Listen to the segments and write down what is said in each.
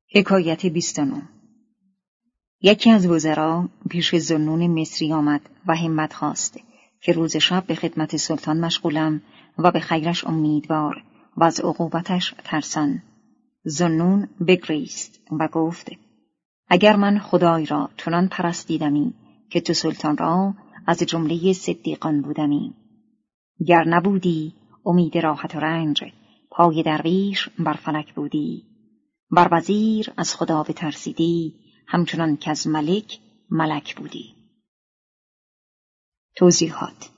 حکایت 29. یکی از وزرا پیش ذوالنون مصری آمد و همت خواست که روز شب به خدمت سلطان مشغولم و به خیرش امیدوار و از عقوبتش ترسان. ذوالنون بگریست و گفت: اگر من خدای را چنان پرستیدمی که تو سلطان را از جمله صدیقان بودمی، گر نبودی امید راحت و رنج، پای درویش بر فلک بودی، بر وزیر از خدا بترسیدی، همچنان که از ملک ملک بودی. توضیحات.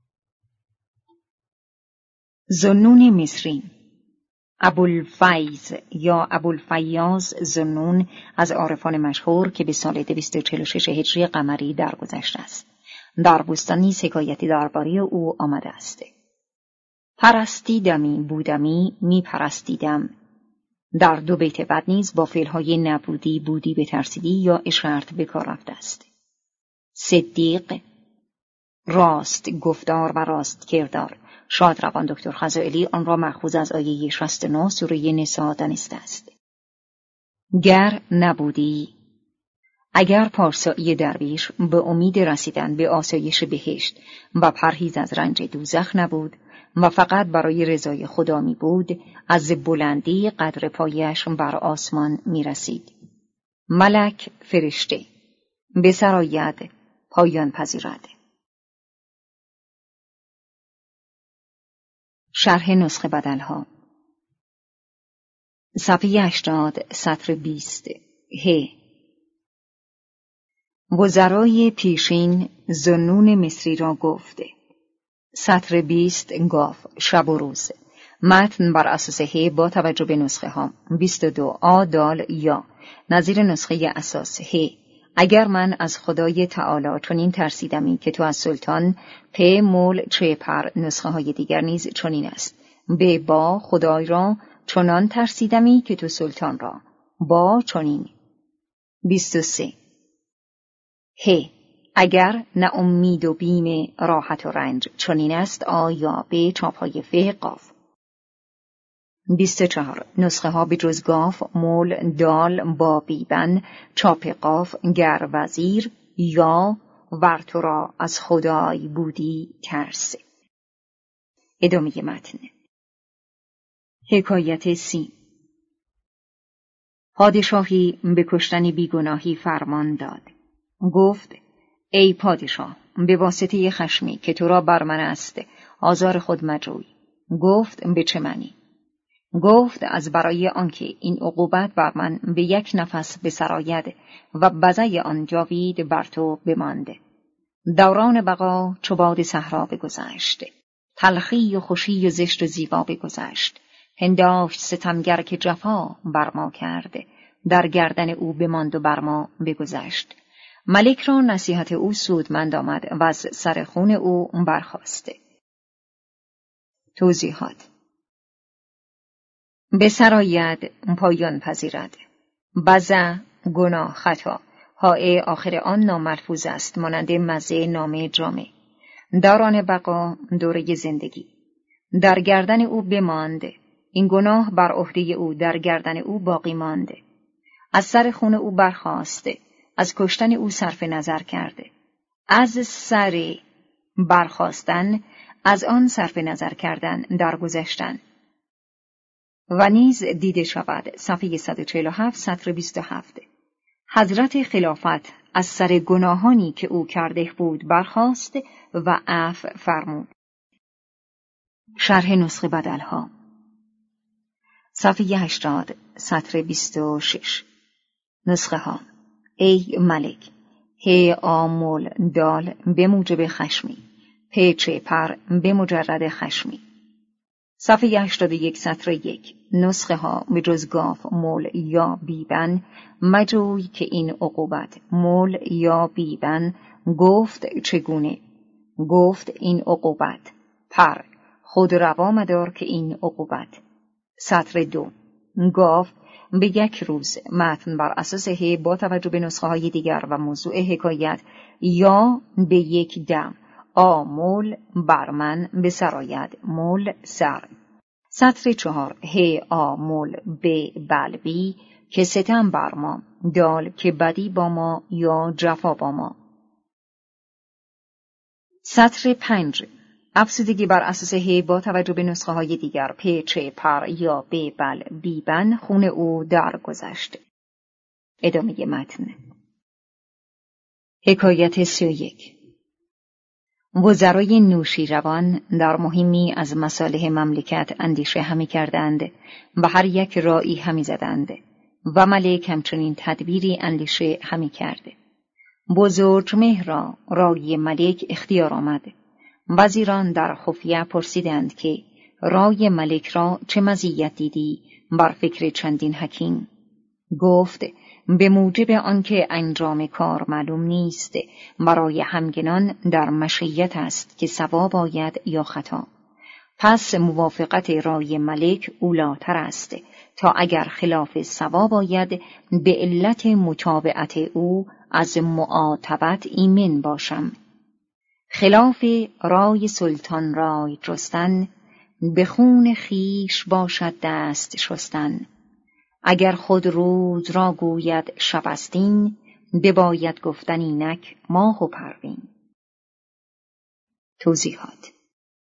ذوالنون مصری ابوالفیض یا ابوالفیاض ذوالنون از عارفان مشهور که به سال 246 هجری قمری درگذشته است. در بستانی حکایتی درباره او آمده است: پرستیدمی بودمی می پرستیدم. در دو بیت بعد نیز با فعلهای نبودی، بودی بترسیدی یا اشارت به کار رفته است. صدیق، راست گفتار و راست کردار. شادروان دکتر خزائلی آن را مأخوذ از آیه 69 سوره نساء دانسته است. گر نبودی، اگر پارسایی درویش به امید رسیدن به آسایش بهشت و پرهیز از رنج دوزخ نبود و فقط برای رضای خدا می بود، از بلندی قدر پایش بر آسمان می رسید. ملک، فرشته، به سرآید، پایان پذیرد. شرح نسخه بدلها. صفحه 80 سطر 20 ه. وزرای پیشین ذوالنون مصری را گفته. سطر 20 گاف، شب و روز. متن بر اساس ه با توجه به نسخه ها. 22 آ دال یا نظیر نسخه اساس ه. اگر من از خدای تعالی چنین ترسیدمی که تو از سلطان، پ مول چه پر نسخه های دیگر نیز چنین است. به با خدای را چنان ترسیدمی که تو سلطان را، با چنین. 23 ه. اگر نه امید و بیم راحت و رنج چنین است، آیا به چاپهای ف قاف. 24 نسخه ها به جز گاف، مول، دال با بیبن، چاپ قاف، گر وزیر یا ور تو را از خدای بودی ترس. ادامه متن. حکایت 30. پادشاهی به کشتن بیگناهی فرمان داد. گفت: ای پادشاه، به واسطه خشمی که تو را بر من است آزار خود مجوی. گفت: به چه معنی؟ گفت: از برای آنکه این عقوبت بر من به یک نفس بسراید و بزه آن جاوید بر تو بمانده. دوران بقا چو باد صحرا بگذشت، تلخی و خوشی و زشت و زیبا بگذشت. پنداشت ستمگر که جفا بر ما کرد، در گردن او بماند و بر ما بگذشت. ملک را نصیحت او سودمند آمد و از سر خون او برخاسته. توضیحات. به سرآید، پایان پذیرد. بزه، گناه، خطا. هاء آخر آن ناملفوظ است، مانند مزه، نامه، جامه. دوران بقا، دوره زندگی. در گردن او بماند، این گناه بر عهده او در گردن او باقی مانده. از سر خون او برخاسته، از کشتن او صرف نظر کرده. از سر برخاستن، از آن صرف نظر کردن، درگذشتن. و نیز دیده شود. صفحه 147 سطر 27. حضرت خلافت از سر گناهانی که او کرده بود برخاست و عفو فرمود. شرح نسخه بدلها. صفحه 80 سطر 26 نسخه ها. ای ملک، ه آمول دال به موجب خشمی، پ چه پر به مجرد خشمی. صفحه 81 سطر 1 نسخه ها به جز گاف، مول یا بیبن مجوی که این عقوبت، مول یا بیبن. گفت: چگونه؟ گفت: این عقوبت. پر خود روا مدار که این عقوبت. سطر 2 گاف به یک روز. متن بر اساس ه با توجه به نسخه های دیگر و موضوع حکایت یا به یک دم. آمول بر من به سرآید، مول سر. سطر 4 ه آمول به بلبی که ستم بر ما، دال که بدی با ما یا جفا با ما. سطر 5. افسودگی بر اساس ه با توجه به نسخه های دیگر. پ چ پر یا ب بل بیبن خون او درگذشت. ادامه متن. حکایت 31. وزرای نوشیروان در مهمی از مصالح مملکت اندیشه همی کردند و هر یک رائی همی زدند و ملک همچنین تدبیری اندیشه همی کرد. بزرجمهر را رای ملک اختیار آمد. وزیران در خفیه پرسیدند که رای ملک را چه مزیت دیدی بر فکر چندین حکیم؟ گفت به موجب آنکه انجام کار معلوم نیست، برای همگنان در مشیت است که صواب آید یا خطا. پس موافقت رای ملک اولاتر است تا اگر خلاف صواب آید به علت متابعت او از معاتبت ایمن باشم. خلاف رای سلطان رای جستن، به خون خویش باشد دست شستن. اگر خود روز را گوید شب است این، بباید گفتن اینک ماه و پروین. توضیحات.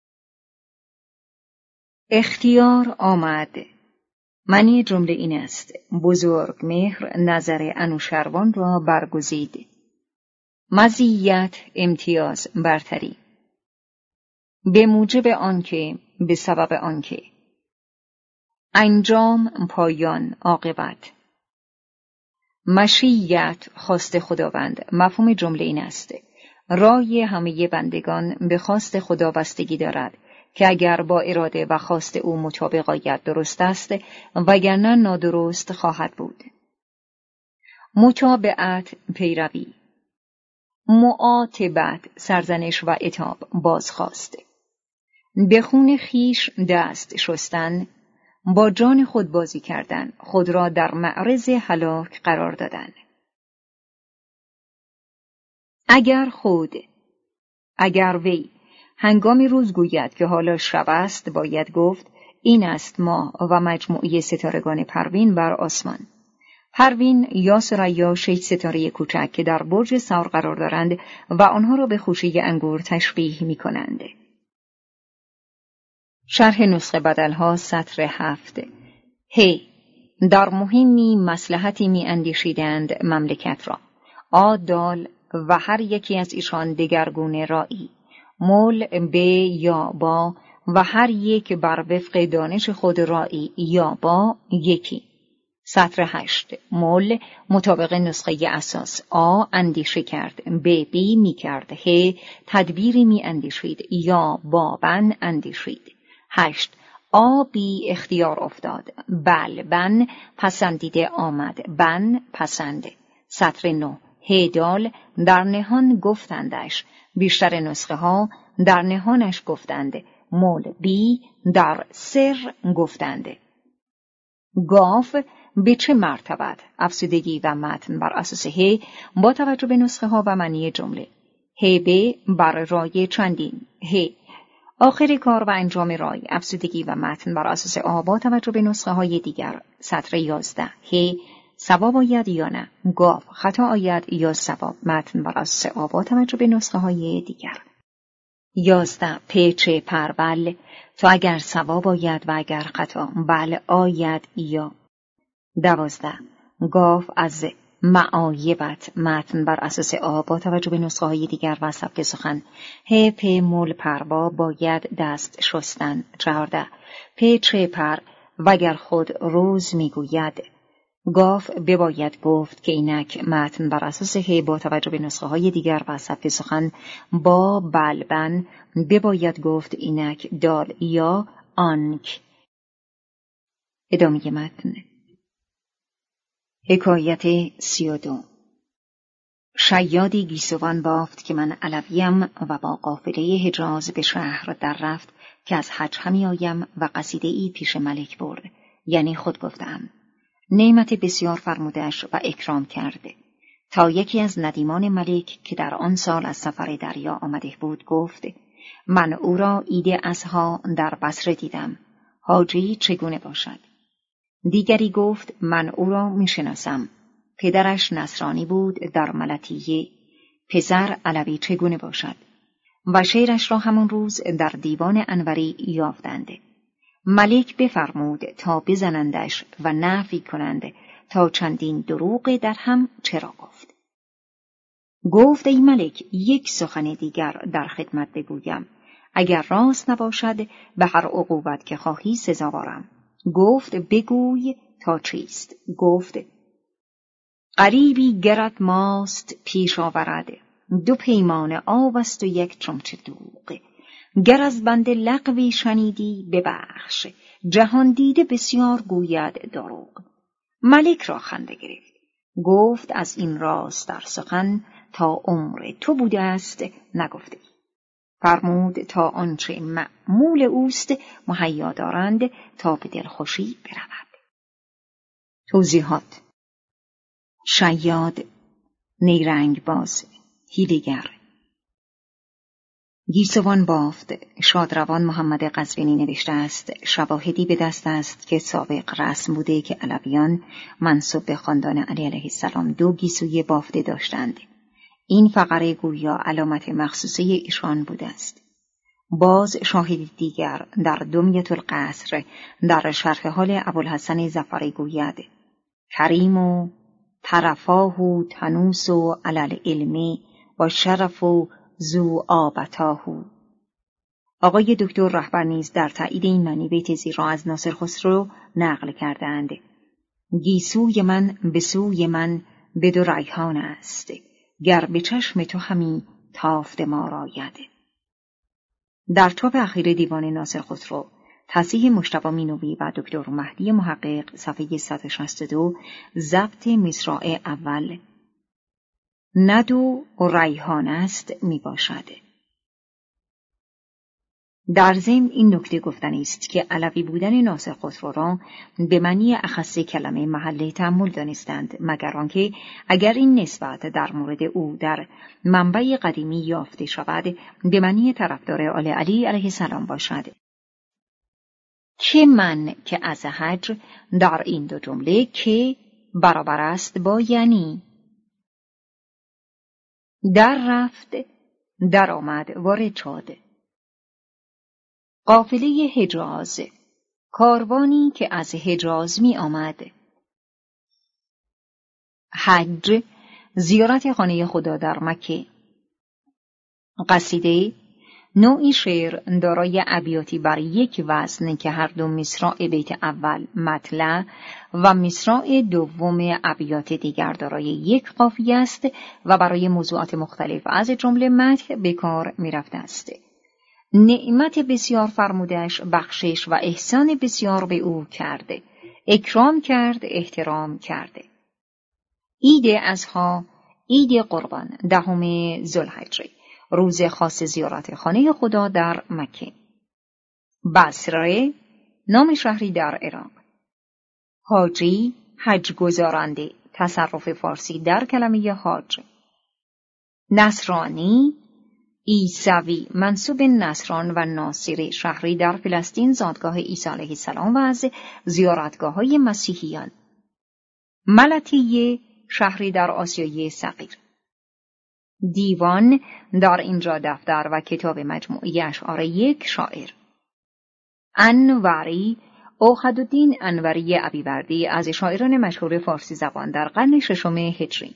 اختیار آمد. معنی جمله این است: بزرگمهر نظر انوشروان را برگزید. مزیت، امتیاز، برتری. به موجب آنکه، به سبب آنکه. انجام، پایان، عاقبت. مشیت، خواست خداوند. مفهوم جمله این است: رای همه بندگان به خواست خدا بستگی دارد که اگر با اراده و خواست او مطابق آید درست است، وگرنه نادرست خواهد بود. متابعت، پیروی. معاتبت، سرزنش و عتاب، بازخواست. به خون خویش دست شستن، با جان خود بازی کردن، خود را در معرض هلاک قرار دادن. اگر خود، اگر وی هنگامی روز گوید که حالا شب است، باید گفت این است ماه و مجموعه ستارگان پروین بر آسمان. پروین یا ثریا 6 ستاره کوچک که در برج ثور قرار دارند و آنها را به خوشه انگور تشبیه می کنند. شرح نسخه بدلها. سطر 7. در مهمی مصلحتی می اندیشیدند مملکت را. دال و هر یکی از ایشان دگرگونه رائی. مول، ب یا با و هر یک بر وفق دانش خود رائی یا با یکی. سطر 8. مول مطابق نسخه اساس. اندیشه کرد. ب بی می کرد. ه تدبیری می اندیشید. یا با بن اندیشید. 8. بی اختیار افتاد. بل بن پسندیده آمد. بن پسند. سطر 9. هدال در نهان گفتندش. بیشتر نسخه ها در نهانش گفتند. مول بی در سر گفتند. گاف به چه مرتبت؟ افسودگی و متن بر اساس ه با توجه به نسخه ها و معنی جمله. ه ب بر رای چندین. ه آخر کار و انجام رای. افسودگی و متن بر اساس آ با توجه به نسخه های دیگر. سطر 11. ه صواب آید یا نه. گاف خطا آید یا صواب. متن بر اساس آ با توجه به نسخه های دیگر. 11. پ چ پر بل تو اگر صواب آید و اگر خطا. بل آید یا. 12. گاف از معایبت. متن بر اساس آ با توجه به نسخه های دیگر و سبک سخن. ه پ مول پر با باید دست شستن. 14. پ چ پر وگر خود روز میگوید. گاف بباید گفت که اینک. متن بر اساس ه با توجه به نسخه های دیگر و سبک سخن. با بلبن بباید گفت اینک. دال یا آنک. ادامه متن. حکایت 32. شیادی گیسوان بافت که من علویم و با قافله حجاز به شهر در رفت که از حج همی آیم و قصیده ای پیش ملک برد، یعنی خود گفتم. نعمت بسیار فرمودش و اکرام کرده. تا یکی از ندیمان ملک که در آن سال از سفر دریا آمده بود گفت: من او را عید اضحی در بصره دیدم. حاجی چگونه باشد؟ دیگری گفت من او را میشناسم. پدرش نصرانی بود در ملطیه. پسر علوی چگونه باشد؟ و شعرش را همون روز در دیوان انوری یافتند. ملک بفرمود تا بزنندش و نفی کنند تا چندین دروغ در هم چرا گفت. گفت ای ملک، یک سخن دیگر در خدمت بگویم، اگر راست نباشد به هر عقوبت که خواهی سزاوارم. گفت بگوی تا چیست؟ گفت غریبی گرت ماست پیش آورد، 2 پیمانه آب است و 1 چمچه دوغ. گر از بنده لغوی شنیدی ببخش، جهان دیده بسیار گوید دروغ. ملک را خنده گرفت. گفت از این راست در سخن تا عمر تو بوده است نگفته. فرمود تا آنچه معمول اوست مهیا دارند تا به دلخوشی برود. توضیحات: شیاد، نیرنگ باز، حیله‌گر. گیسوان بافت. شادروان محمد قزوینی نوشته است شواهدی به دست است که سابق رسم بوده که علویان منسوب به خاندان علی علیه السلام 2 گیسوی بافته داشتند. این فقره گویا علامت مخصوصه ایشان بوده است. باز شاهدی دیگر در دمیة القصر در شرح حال ابوالحسن ظفری گوید کریم و طرفاه تنوس و علل علمی و شرف و زو آبتاهو. آقای دکتر رهبر نیز در تایید این معنی بیت زیر را از ناصر خسرو نقل کردند. گیسوی من به سوی من به 2 ریحان است، گر به چشم تو همی تافت ما راید. در چاپ اخیر دیوان ناصر خسرو تصحیح مجتبی مینوی و دکتر مهدی محقق صفحه 162 ضبط مصرع اول ندو ریحان است می باشد. در ضمن این نکته گفتنی است که علوی بودن ناصر خسرو را به معنی اخص کلمه محل تأمل دانستند، مگر آنکه اگر این نسبت در مورد او در منبع قدیمی یافته شود به معنی طرفدار آل علی علیه السلام باشد. که من که از حج در این 2 جمله که برابر است با یعنی. در رفت، در آمد، وارد شد. قافله حجاز، کاروانی که از حجاز می آمد. حج، زیارت خانه خدا در مکه. قصیده، نوعی شعر دارای ابیاتی بر 1 وزن که هر 2 مصرع بیت اول مطلع و مصرع دوم ابیات دیگر دارای 1 قافیه است و برای موضوعات مختلف از جمله مدح به کار می رفته است. نعمت بسیار فرمودش، بخشش و احسان بسیار به او کرده، اکرام کرد، احترام کرده. عید اضحی، عید قربان، 10 ذوالحجه، روز خاص زیارت خانه خدا در مکه. بصره، نام شهری در عراق. حاجی، حج گزارنده، تصرف فارسی در کلمه حاج. نصرانی، عیسوی، منسوب نصران و ناصری، شهری در فلسطین، زادگاه عیسی علیه السلام و از زیارتگاه‌های مسیحیان. ملطیه، شهری در آسیای صغیر. دیوان، در اینجا دفتر و کتاب مجموعه اشعار 1 شاعر. انوری، اوحدالدین انوری ابیوردی از شاعران مشهور فارسی زبان در قرن 6 هجری.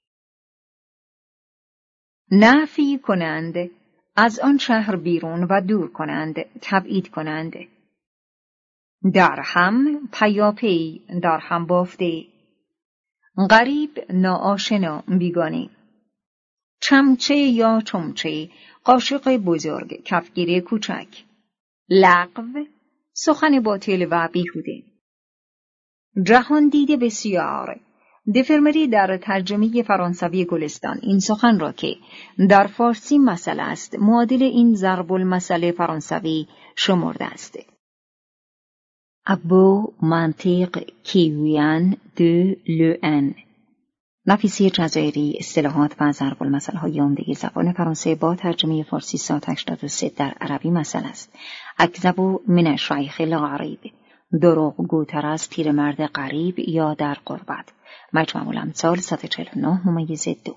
نفی کنند، از آن شهر بیرون و دور کنند، تبعید کنند. در هم، پیاپی، در هم بافته. غریب، ناآشنا، بیگانه. چمچه یا چمچه، قاشق بزرگ، کفگیر کوچک. لغو، سخن باطل و بیهوده. جهان دیده بسیار. دفرمری در ترجمه فرانسوی گلستان این سخن را که در فارسی مثل است معادل این ضرب المثل فرانسوی شمرده است. ابو منطق کیویان دو لوئن. نفیسی جزایری، اصطلاحات و ضرب المثل‌های عمده زبان فرانسه با ترجمه فارسی 183 در عربی مثل است. اکذب من الشیخ الغریب، دروغگوتر از پیرمرد غریب یا در غربت. مجموع الامثال 149/2.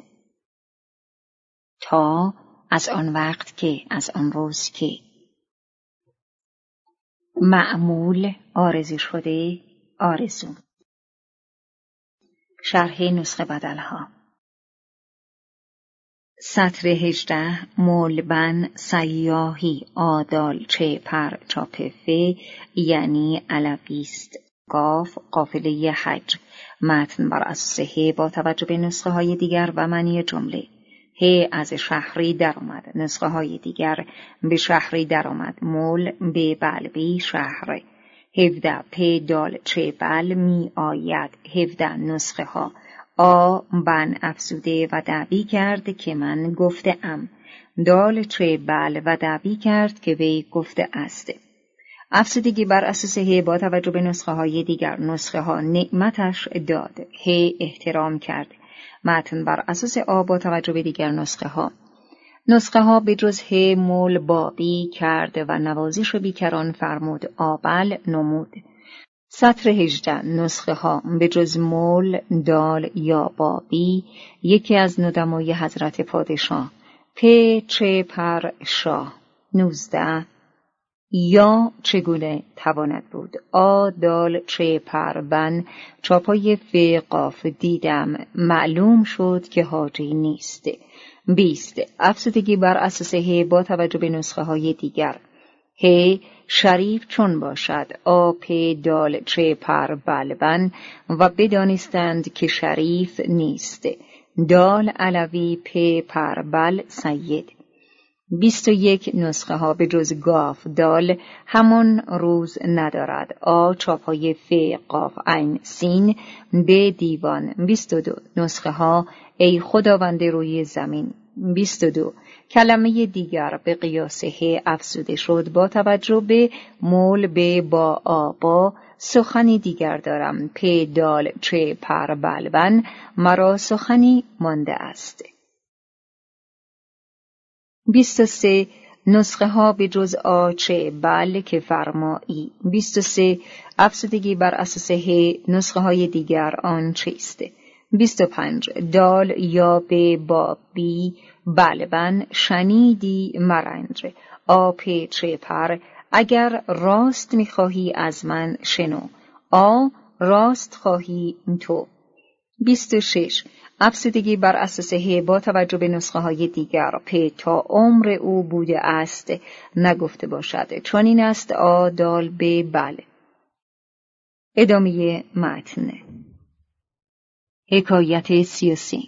تا از آن وقت که، از آن روز که. معمول آرزو شده، آرزو. شرح نسخه بدلها. سطر 18 مولبن سیاهی آدال چه پر چاپ ف یعنی علویست. قاف قافله حج. متن بر اساس ه با توجه به نسخه های دیگر و معنی جمله. ه از شهری در آمد. نسخه های دیگر به شهری در آمد. مول به بلبی شهر. 17 پ دال چه بل می آید. 17 نسخه ها. بن افزوده و دعوی کرد که من گفته ام. دال چه بل و دعوی کرد که وی گفته است. افزودگی بر اساس ه با توجه به نسخه های دیگر. نسخه ها نعمتش داد. ه احترام کرد. متن بر اساس با توجه به دیگر نسخه ها. نسخه ها به جز ه مول بابی کرد و نوازش بیکران فرمود. آبل نمود. سطر 18 نسخه ها به جز مول دال یا بابی یکی از ندمای حضرت پادشاه. پ چه پر شاه. 19 یا چگونه تواند بود. دال چه پر بن چاپای ف قاف دیدم معلوم شد که حاجی نیست. 20 افزودگی بر اساس ه با توجه به نسخه های دیگر. ه شریف چون باشد. پ دال چه پر بلبن و بدانستند که شریف نیست. دال علوی پ پر بل سید. 21 نسخه ها به جز گاف دال همان روز ندارد. چاپای ف قاف عین سین به دیوان. 22 نسخه ها ای خداوند روی زمین. 22 کلمه دیگر به قیاس ه افزوده شد. با توجه به مول به با آبا سخنی دیگر دارم. پ دال چه پر بلبن مرا سخنی مانده است. 23 نسخه ها به جز چه بل که فرمایی. 23 افزودگی بر اساس ه نسخه های دیگر آن چیست. 25 دال یا به با بی بلبن شنیدی مرنج. پ چه پر اگر راست میخواهی از من شنو. راست خواهی تو. 26 افزودگی بر اساس ه با توجه به نسخه های دیگر. پ تا عمر او بوده است نگفته باشد. چون این است دال به بل. ادامه متن. حکایت 33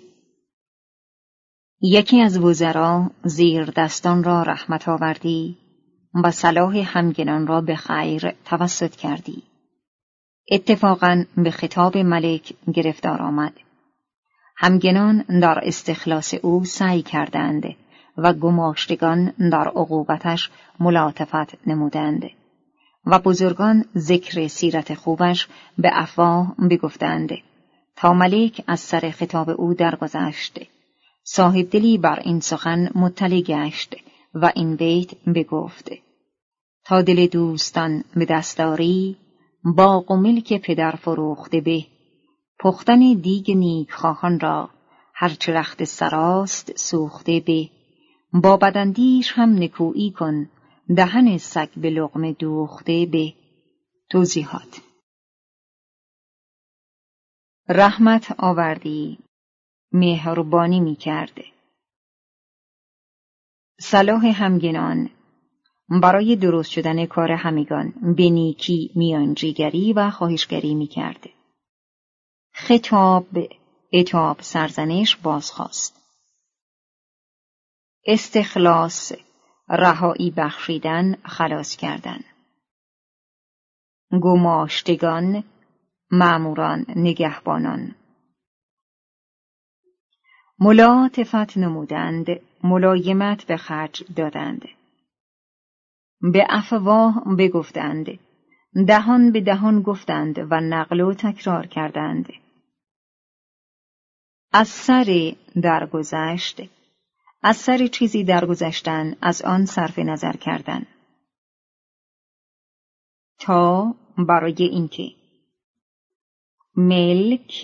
یکی از وزرا زیر دستان را رحمت آوردی و صلاح همگنان را به خیر توسط کردی. اتفاقاً به خطاب ملک گرفتار آمد. همگنان در استخلاص او سعی کردند و گماشتگان در عقوبتش ملاطفت نمودند و بزرگان ذکر سیرت خوبش به افواه بگفتند تا ملک از سر خطاب او درگذشت. صاحب دلی بر این سخن مطلع گشت و این بیت بگفت: تا دل دوستان به دستاری باغ و ملک پدر فروخته به. پختن دیگ نیک خواهان را هرچه رخت سراست سوخته به. با بداندیش هم نکویی کن دهن سگ به لقمه دوخته به. توضیحات: رحمت آوردی، مهربانی می کرده. صلاح همگنان، برای درست شدن کار همگان به نیکی میانجیگری و خواهشگری می کرده. خطاب، عتاب، سرزنش، بازخواست. استخلاص، رهایی بخشیدن، خلاص کردن. گماشتگان، مأموران، نگهبانان. ملاطفت نمودند، ملایمت به خرج دادند. به افواه بگفتند، دهان به دهان گفتند و نقل و تکرار کردند. از سر درگذشت، از سر چیزی درگذشتن، از آن صرف نظر کردن. تا برای اینکه ملک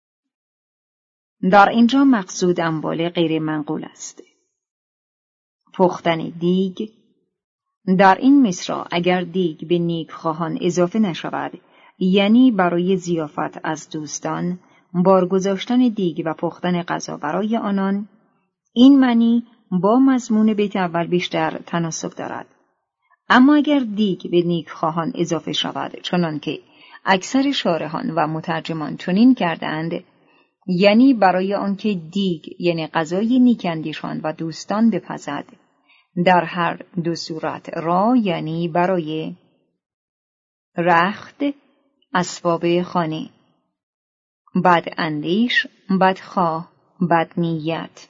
در اینجا مقصود اموال غیر منقول است. پختن دیگ در این مصرع اگر دیگ به نیکخواهان اضافه نشود، یعنی برای ضیافت از دوستان، بارگذاشتن دیگ و پختن غذا برای آنان، این معنی با مضمون بیت اول بیشتر تناسب دارد. اما اگر دیگ به نیکخواهان اضافه شود، چنانکه اکثر شارحان و مترجمان چنین کردند، یعنی برای آنکه دیگ یعنی غذای نیکاندیشان و دوستان بپزد، در هر دو صورت را یعنی برای رخت، اسباب خانه، بد اندیش، بدخواه، بد نیت.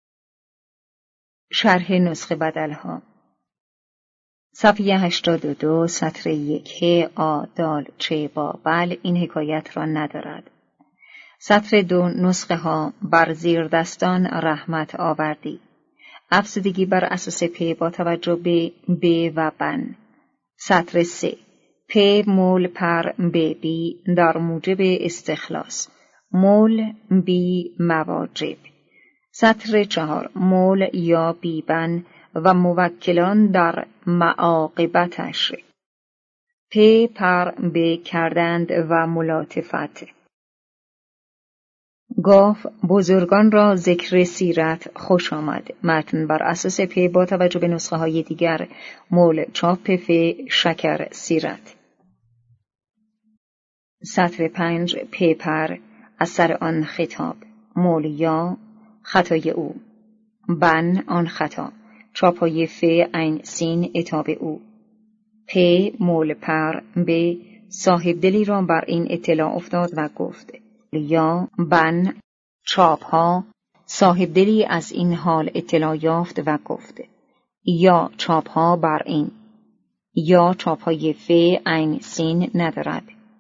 شرح نسخه بدلها. صفحه 82 سطر 1 آ دال چه با بل این حکایت را ندارد. سطر 2 نسخه ها بر زیر دستان رحمت آوردی. افزودگی بر اساس پ با توجه به ب و بن. سطر 3 پ مول پر ب بی در موجب استخلاص، مول بی مواجب. سطر 4 مول یا بی بن و موکلان در معاقبتش، پ پر ب کردند و ملاطفت. گاف بزرگان را ذکر سیرت خوش آمد. متن بر اساس پ با توجه به نسخه های دیگر مول چاپ ف شکر سیرت. سطر 5 پ پر اثر آن خطاب، مول یا خطای او، بن آن خطا، چاپای ف عین سین عتاب او. پ مول پر به صاحب دلی را بر این اطلاع افتاد و گفت، یا بن چاپ ها صاحب دلی از این حال اطلاع یافت و گفت، یا چاپ ها بر این، یا چاپ های ف عین سین ندارد.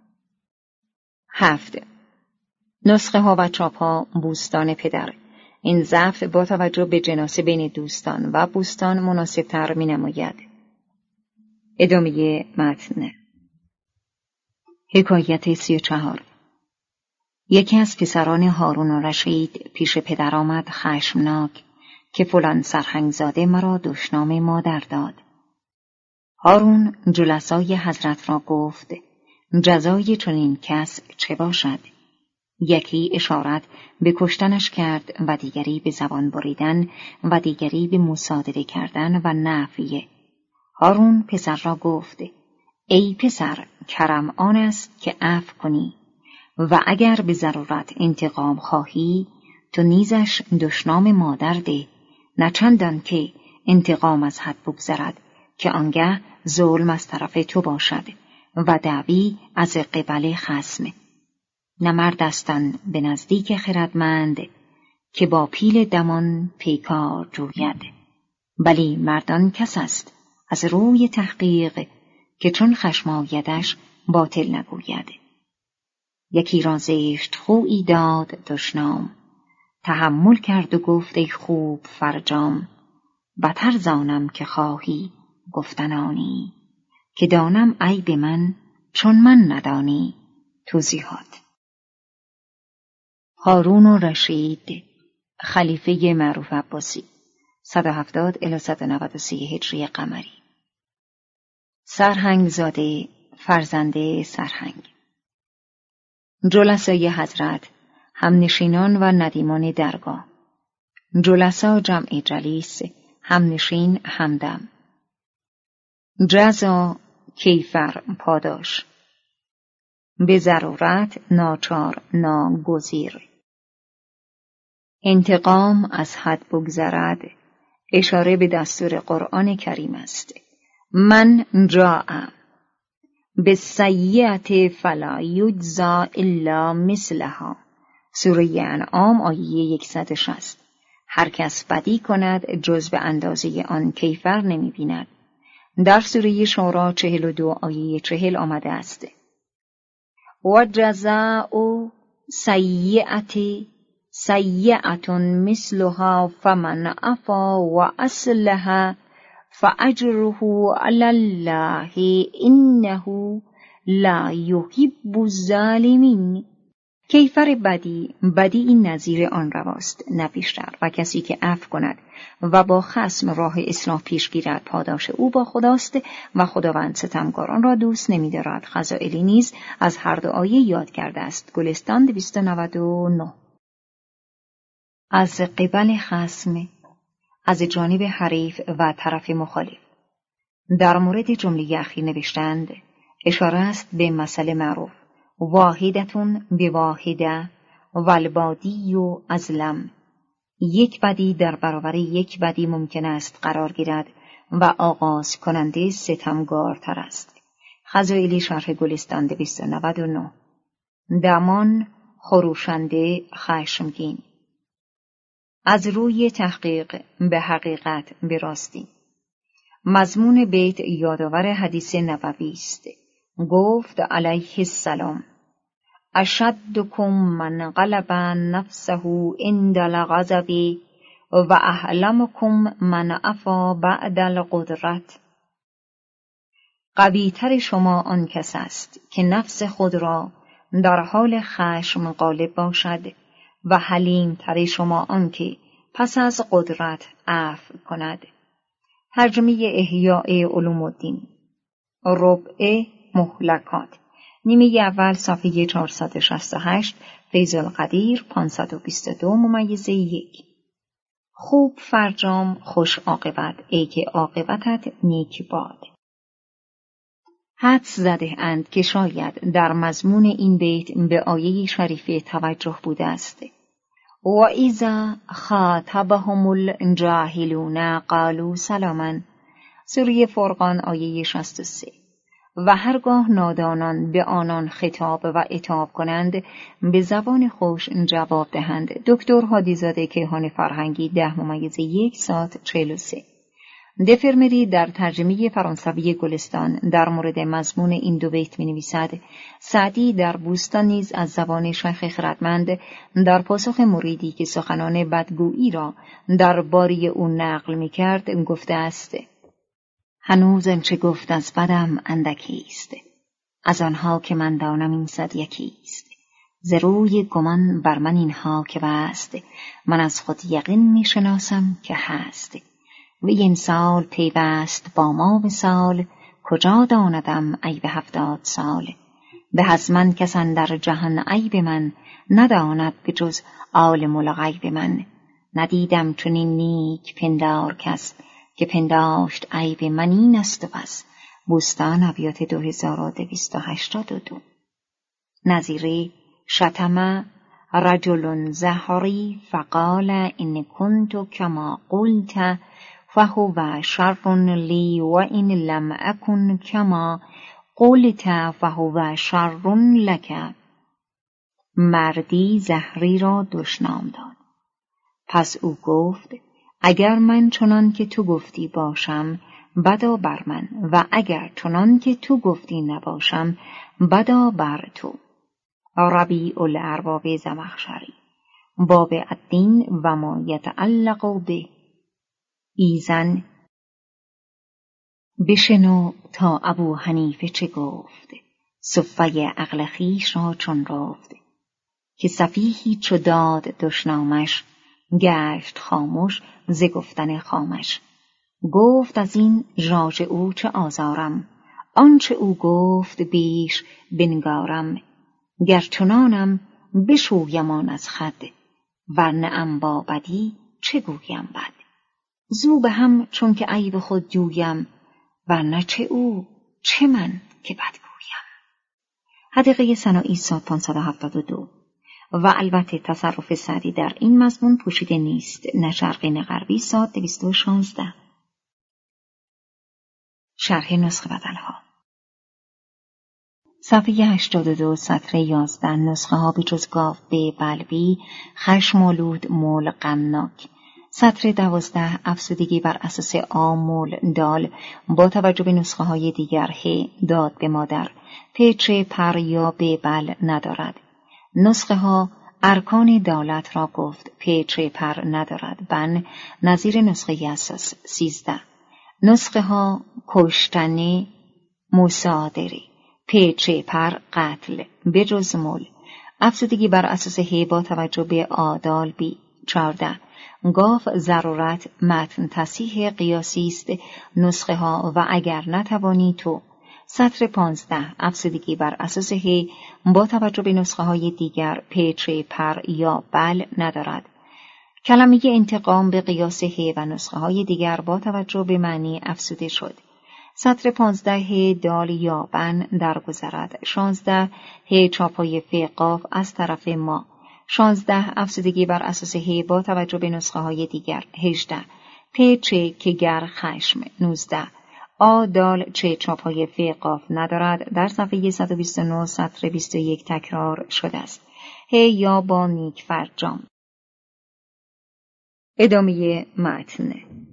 7 نسخه ها و چاپ ها بوستان پدر. این ضعف با توجه به جناسه بین دوستان و بوستان مناسب تر می نماید. ادامه متن. حکایت 34. یکی از پسران هارون رشید پیش پدر آمد خشمناک که فلان سرهنگ زاده مرا دشنام مادر داد. هارون جلسای حضرت را گفت جزای چنین کس چه باشد؟ یکی اشارت به کشتنش کرد و دیگری به زبان بریدن و دیگری به مصادره کردن و نفی. هارون پسر را گفت ای پسر، کرم آن است که عفو کنی و اگر به ضرورت انتقام خواهی تو نیزش دشنام مادر ده، نه چندان که انتقام از حد بگذرد که آنگه ظلم از طرف تو باشد و دعوی از قبل خصم. نه مرد استن به نزدیک خردمند که با پیل دمان پیکار جوید، بلی مردان کس است از روی تحقیق که چون خشم آیدش باطل نگوید. یکی را زشت خویی داد دشنام، تحمل کرد و گفت ای خوب فرجام. بتر زانم که خواهی گفتنانی، که دانم عیب من چون من ندانی. توضیحات. هارون رشید خلیفه معروف عباسی 170 الی 193 هجری قمری. سرهنگ زاده فرزند سرهنگ. جلسای حضرت همنشینان و ندیمان درگاه. جلسا جمع جلیس، همنشین همدم. جزا کیفر پاداش، به ضرورت ناچار ناگزیر. انتقام از حد بگذرد اشاره به دستور قرآن کریم است. من جاء بالسیئة فلا یجزی الا مثلها. سوره انعام آیه 160. هر کس بدی کند جز به اندازه آن کیفر نمی بیند. در سوره شورا 42 آیه 40 آمده است. و جزاء سیئة سیئة مثلها فمن عفا و اصلح فاجره علی الله انه لا یحب الظالمین. کیفر بدی این نظیر آن رواست نه بیشتر، و کسی که عفو کند و با خصم راه اصلاح پیش گیرد پاداش او با خداست و خداوند ستمکاران را دوست نمی‌دارد. خزائلی نیز از هر دو آیه یاد کرده است. گلستان 299. از قبل خصم، از جانب حریف و طرف مخالف. در مورد جمله اخیر نوشتند اشاره است به مسئله معروف واحدتون به واحده والبادی و ازلم. یک بدی در برابر یک بدی ممکن است قرار گیرد و آغاز کننده ستمگارتر است. خزائلی شرح گلستان 299. دمان خروشنده خشمگین. از روی تحقیق به حقیقت براستی. مضمون بیت یادآور حدیث نبوی است. گفت علیه السلام اشدکم من غلب نفسه عند الغضب و احلمکم من عفا بعد القدرت. قوی‌تر شما آن کس است که نفس خود را در حال خشم غالب باشد و حلیم‌تر شما آن که پس از قدرت عفو کند. ترجمه احیاء علوم الدین. ربع مهلکات. نیمه اول صفحه 468. فیض القدیر 522-1. خوب فرجام خوش عاقبت، ای که عاقبتت نیک باد. حدس زده اند که شاید در مضمون این بیت به آیه شریفه توجه بوده است. و اذا خاطبهم الجاهلون قالوا سلاما. سوره فرقان آیه 63. و هرگاه نادانان به آنان خطاب و عتاب کنند به زبان خوش جواب دهند. دکتر هادیزاده کیهان فرهنگی 10-1 ساعت 43. دفرمری در ترجمه فرانسوی گلستان در مورد مضمون این دو بیت می‌نویسد سعدی در بوستان نیز از زبان شیخ خردمند در پاسخ مریدی که سخنان بدگویی را در باری او نقل می‌کرد گفته است: هنوز آنچه گفت از بدم اندکی است، از آنها که من دانم این 100 یکی است. ز روی گمان بر من اینها که بست، من از خود یقین می‌شناسم که هست. و این سال پیوست با ما وصال، کجا داندم عیب 70 سال. به از من کس اندر جهان عیب من، نداند به جز عالم الغیب من. ندیدم چنین نیک پندار کس، که پنداشت عیب من این است و بس. بوستان ابیات 2282. نظیره شتم رجل زهری فقال ان کنت کما قلت فهو شر لی و این لم اکن کما قلت فهو شر لک. مردی زهری را دشنام داد. پس او گفت اگر من چنان که تو گفتی باشم بدا بر من، و اگر چنان که تو گفتی نباشم بدا بر تو. ربیع الارباب زمخشری. باب الدین و ما یتعلق به. ایزن بشنو تا ابو حنیفه چه گفت، صفه عقل خویش را چون رفت. که سفیهی چو داد دشنامش، گشت خاموش ز گفتن خامش. گفت از این ژاژ او چه آزارم، آنچه او گفت بیش بنگارم. گرچنانم بشویم آن از خود، ورنه ام با بدی چه گویم بد. زو به هم چون که عیب خود جویم، ورنه چه او چه من که بد گویم. حدیقه سنایی سال 572. و البته تصرف سعدی در این مضمون پوشیده نیست، نه شرقی نه غربی. سال 216. شرح نسخه بدلها. صفحه 82 سطر 11. نسخه ها بجز گاو به بلبی خشم‌آلود مول غمناک. سطر 12. افسودگی بر اساس آ مول دال با توجه به نسخه های دیگر ه داد به مادر پیچ پر یا به بل ندارد. نسخه ها ارکان دالت را گفت پیچ پر ندارد. بن نظیر نسخه اساس 13. نسخه ها کشتنی مصادری پ چ پر قتل به جز مل. افزودگی بر اساس ه با توجه به آ دال بی. 14. گاف ضرورت متن تصحیح قیاسی است نسخه ها و اگر نتوانی تو. سطر 15. افزودگی بر اساس ه با توجه به نسخه های دیگر پ چ پر یا بل ندارد. کلمه انتقام به قیاس ه و نسخه های دیگر با توجه به معنی افزوده شد. سطر 15 ه دال یا بن درگذرد. 16 ه چاپای ف قاف از طرف ما. 16 افزودگی بر اساس ه با توجه به نسخه های دیگر. 18 پ چ که گر خشم. 19 آ دال چ چاپای ف قاف ندارد. در صفحه 129 سطر 21 تکرار شده است. ه یا با نیک فرجام. ادامه متن.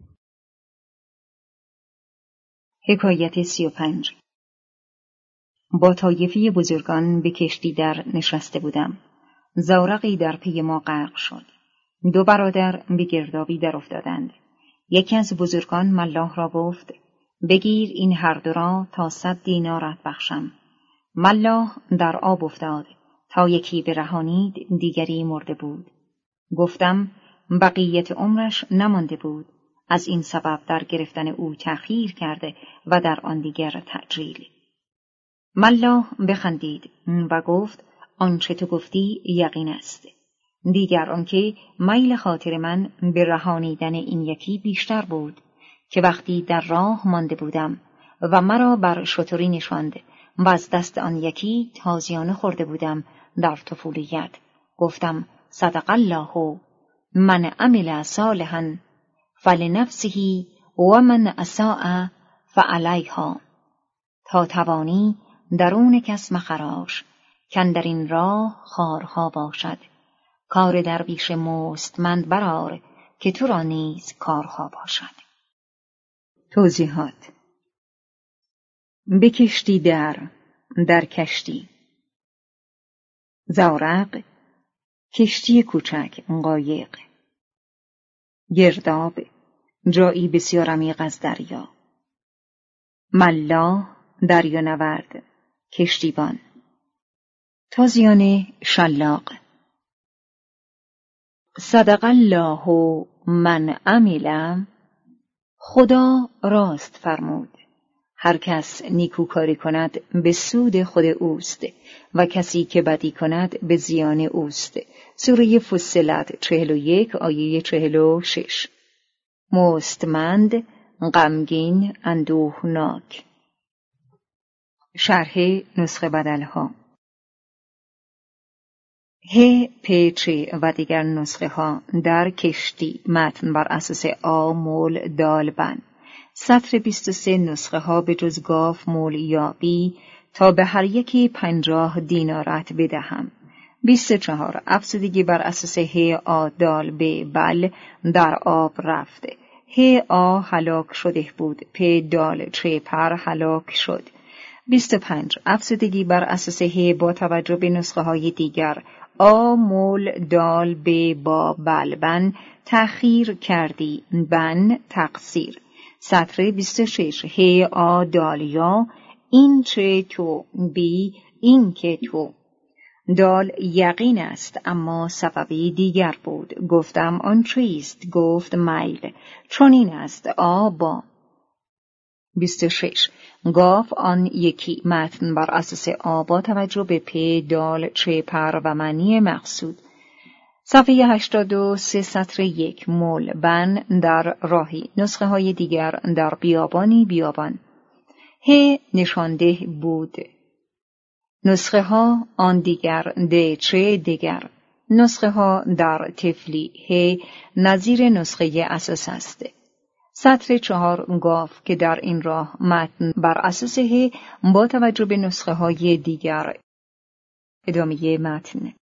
حکایت 35. با طایفه بزرگان به کشتی در نشسته بودم. زورقی در پی ما غرق شد. 2 برادر به گردابی در افتادند. یکی از بزرگان ملاح را گفت بگیر این هر دو را تا 100 دینارت بخشم. ملاح در آب افتاد تا یکی برهانید دیگری مرده بود. گفتم بقیت عمرش نمانده بود. از این سبب در گرفتن او تأخیر کرده و در آن دیگر تعجیل. ملاح بخندید و گفت آنچه تو گفتی یقین است. دیگر آنکه میل خاطر من به رهانیدن این یکی بیشتر بود که وقتی در راه مانده بودم و مرا بر شتری نشاند و از دست آن یکی تازیانه خورده بودم در طفولیت. گفتم صدق الله من عمل صالحا فلنفسه و من اساء فعلیها. تا توانی درون کس مخراش کاندر این راه خارها باشد. کار درویش مستمند برآر که تو را نیز کارها باشد. توضیحات. به کشتی در کشتی. زورق کشتی کوچک قایق. گرداب جایی بسیار عمیق از دریا. ملاح دریانورد کشتیبان. تازیانه شلاق. صدق الله من عمل. خدا راست فرمود. هر کس نیکوکاری کند به سود خود اوست و کسی که بدی کند به زیان اوست. سوره فصلت 41 آیه 46. مستمند غمگین اندوهناک. شرح نسخه بدلها. ه پ چ و دیگر نسخه ها در کشتی متن بر اساس آ مول دال بن. سطر 23 نسخه ها به جز گاف مول یا بی تا به هر یکی 50 دینارت بدهم. 24 افزودگی بر اساس ه آ دال ب بل در آب رفته. ه آ هلاک شده بود. پ دال چ پر هلاک شد. 25 افزودگی بر اساس ه با توجه به نسخه های دیگر. آ مول دال ب با بل بن تأخیر کردی بن تقصیر. سطر 26 ه آ دال یا این چه تو بی این که تو. دال یقین است اما سببی دیگر بود. گفتم آن چیست؟ گفت میل. چون این است آ با. 26 گاف آن یکی متن بر اساس آ با توجه به پ دال چ پر و معنی مقصود. صفحه 83 سطر 1 مول بن در راهی. نسخه های دیگر در بیابانی بیابان. ه نشانده بود. نسخه ها آن دیگر د چه دیگر. نسخه ها در تفلی ه نظیر نسخه اساس است. سطر 4 گاف که در این راه متن بر اساس ه با توجه به نسخه های دیگر. ادامه متن.